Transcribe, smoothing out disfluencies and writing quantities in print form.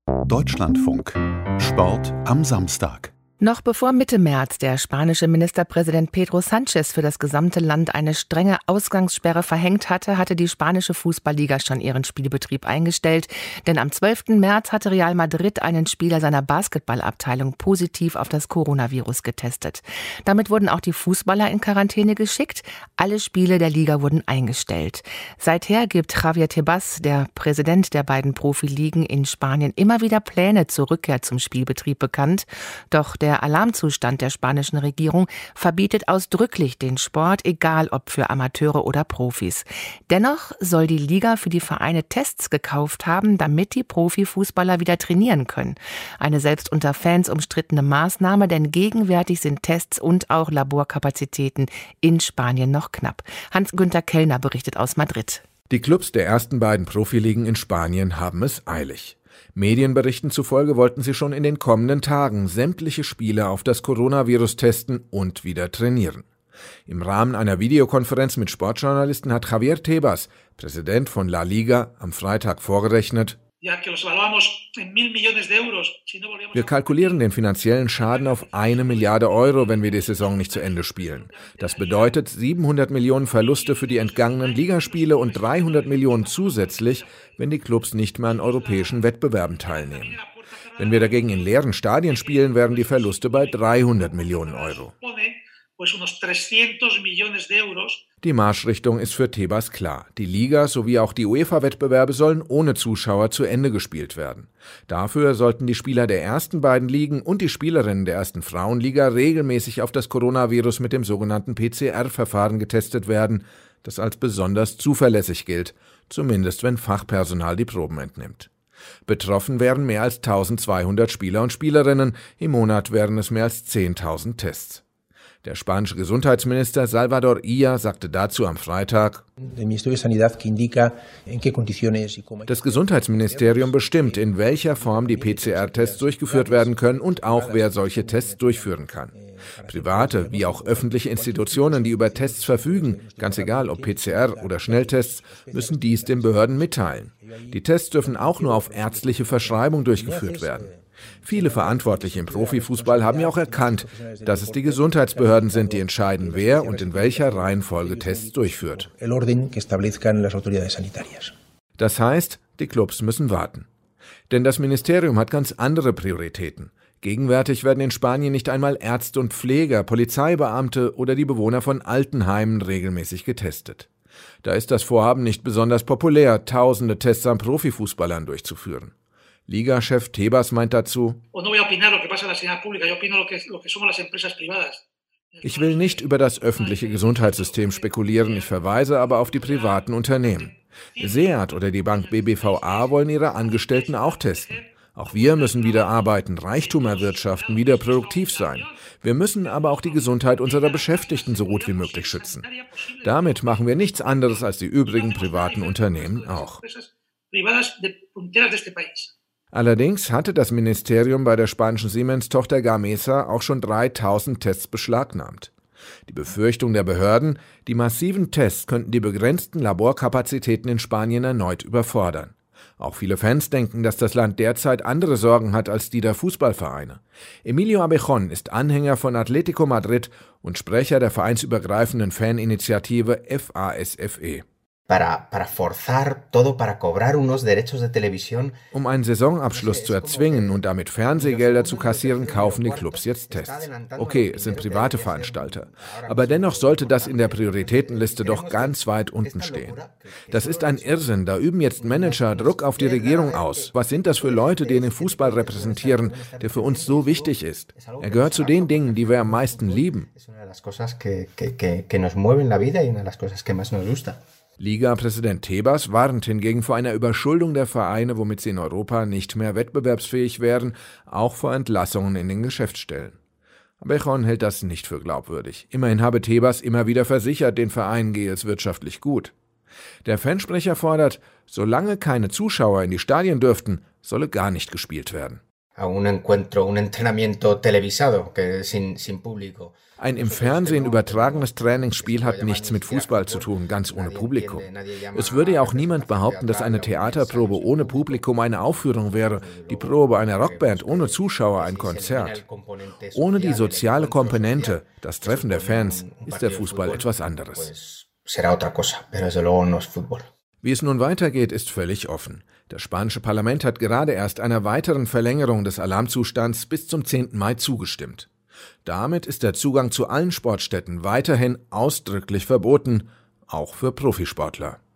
Deutschlandfunk. Sport am Samstag. Noch bevor Mitte März der spanische Ministerpräsident Pedro Sánchez für das gesamte Land eine strenge Ausgangssperre verhängt hatte, hatte die spanische Fußballliga schon ihren Spielbetrieb eingestellt. Denn am 12. März hatte Real Madrid einen Spieler seiner Basketballabteilung positiv auf das Coronavirus getestet. Damit wurden auch die Fußballer in Quarantäne geschickt. Alle Spiele der Liga wurden eingestellt. Seither gibt Javier Tebas, der Präsident der beiden Profiligen in Spanien, immer wieder Pläne zur Rückkehr zum Spielbetrieb bekannt. Doch der Alarmzustand der spanischen Regierung verbietet ausdrücklich den Sport, egal ob für Amateure oder Profis. Dennoch soll die Liga für die Vereine Tests gekauft haben, damit die Profifußballer wieder trainieren können. Eine selbst unter Fans umstrittene Maßnahme, denn gegenwärtig sind Tests und auch Laborkapazitäten in Spanien noch knapp. Hans-Günther Kellner berichtet aus Madrid. Die Clubs der ersten beiden Profiligen in Spanien haben es eilig. Medienberichten zufolge wollten sie schon in den kommenden Tagen sämtliche Spieler auf das Coronavirus testen und wieder trainieren. Im Rahmen einer Videokonferenz mit Sportjournalisten hat Javier Tebas, Präsident von La Liga, am Freitag vorgerechnet: Wir kalkulieren den finanziellen Schaden auf 1 Milliarde Euro, wenn wir die Saison nicht zu Ende spielen. Das bedeutet 700 Millionen Verluste für die entgangenen Ligaspiele und 300 Millionen zusätzlich, wenn die Clubs nicht mehr an europäischen Wettbewerben teilnehmen. Wenn wir dagegen in leeren Stadien spielen, wären die Verluste bei 300 Millionen Euro. Die Marschrichtung ist für Tebas klar. Die Liga sowie auch die UEFA-Wettbewerbe sollen ohne Zuschauer zu Ende gespielt werden. Dafür sollten die Spieler der ersten beiden Ligen und die Spielerinnen der ersten Frauenliga regelmäßig auf das Coronavirus mit dem sogenannten PCR-Verfahren getestet werden, das als besonders zuverlässig gilt, zumindest wenn Fachpersonal die Proben entnimmt. Betroffen wären mehr als 1200 Spieler und Spielerinnen, im Monat wären es mehr als 10.000 Tests. Der spanische Gesundheitsminister Salvador Illa sagte dazu am Freitag: Das Gesundheitsministerium bestimmt, in welcher Form die PCR-Tests durchgeführt werden können und auch wer solche Tests durchführen kann. Private wie auch öffentliche Institutionen, die über Tests verfügen, ganz egal ob PCR oder Schnelltests, müssen dies den Behörden mitteilen. Die Tests dürfen auch nur auf ärztliche Verschreibung durchgeführt werden. Viele Verantwortliche im Profifußball haben ja auch erkannt, dass es die Gesundheitsbehörden sind, die entscheiden, wer und in welcher Reihenfolge Tests durchführt. Das heißt, die Clubs müssen warten. Denn das Ministerium hat ganz andere Prioritäten. Gegenwärtig werden in Spanien nicht einmal Ärzte und Pfleger, Polizeibeamte oder die Bewohner von Altenheimen regelmäßig getestet. Da ist das Vorhaben nicht besonders populär, tausende Tests an Profifußballern durchzuführen. Ligachef Tebas meint dazu: Ich will nicht über das öffentliche Gesundheitssystem spekulieren, ich verweise aber auf die privaten Unternehmen. SEAT oder die Bank BBVA wollen ihre Angestellten auch testen. Auch wir müssen wieder arbeiten, Reichtum erwirtschaften, wieder produktiv sein. Wir müssen aber auch die Gesundheit unserer Beschäftigten so gut wie möglich schützen. Damit machen wir nichts anderes als die übrigen privaten Unternehmen auch. Allerdings hatte das Ministerium bei der spanischen Siemens-Tochter Gamesa auch schon 3.000 Tests beschlagnahmt. Die Befürchtung der Behörden, die massiven Tests könnten die begrenzten Laborkapazitäten in Spanien erneut überfordern. Auch viele Fans denken, dass das Land derzeit andere Sorgen hat als die der Fußballvereine. Emilio Abejón ist Anhänger von Atlético Madrid und Sprecher der vereinsübergreifenden Faninitiative FASFE. Um einen Saisonabschluss zu erzwingen und damit Fernsehgelder zu kassieren, kaufen die Clubs jetzt Tests. Okay, es sind private Veranstalter. Aber dennoch sollte das in der Prioritätenliste doch ganz weit unten stehen. Das ist ein Irrsinn. Da üben jetzt Manager Druck auf die Regierung aus. Was sind das für Leute, die den Fußball repräsentieren, der für uns so wichtig ist? Er gehört zu den Dingen, die wir am meisten lieben. Liga-Präsident Tebas warnt hingegen vor einer Überschuldung der Vereine, womit sie in Europa nicht mehr wettbewerbsfähig wären, auch vor Entlassungen in den Geschäftsstellen. Abejón hält das nicht für glaubwürdig. Immerhin habe Tebas immer wieder versichert, den Vereinen gehe es wirtschaftlich gut. Der Fansprecher fordert, solange keine Zuschauer in die Stadien dürften, solle gar nicht gespielt werden. Ein im Fernsehen übertragenes Trainingsspiel hat nichts mit Fußball zu tun, ganz ohne Publikum. Es würde ja auch niemand behaupten, dass eine Theaterprobe ohne Publikum eine Aufführung wäre, die Probe einer Rockband ohne Zuschauer ein Konzert. Ohne die soziale Komponente, das Treffen der Fans, ist der Fußball etwas anderes. Wie es nun weitergeht, ist völlig offen. Das spanische Parlament hat gerade erst einer weiteren Verlängerung des Alarmzustands bis zum 10. Mai zugestimmt. Damit ist der Zugang zu allen Sportstätten weiterhin ausdrücklich verboten, auch für Profisportler.